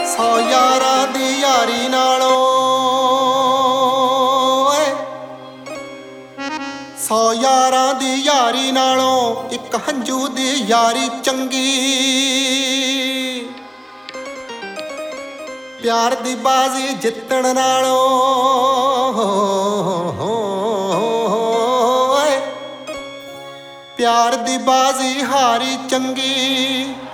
ਸੌ ਯਾਰਾਂ ਦੀ ਯਾਰੀ ਨਾਲੋਂ ਸੌ ਯਾਰਾਂ ਦੀ ਯਾਰੀ ਨਾਲੋਂ ਇੱਕ ਹੰਝੂ ਦੀ ਯਾਰੀ ਚੰਗੀ। ਪਿਆਰ ਦੀ ਬਾਜ਼ੀ ਜਿੱਤਣ ਨਾਲੋਂ ਪਿਆਰ ਦੀ ਬਾਜ਼ੀ ਹਾਰੀ ਚੰਗੀ।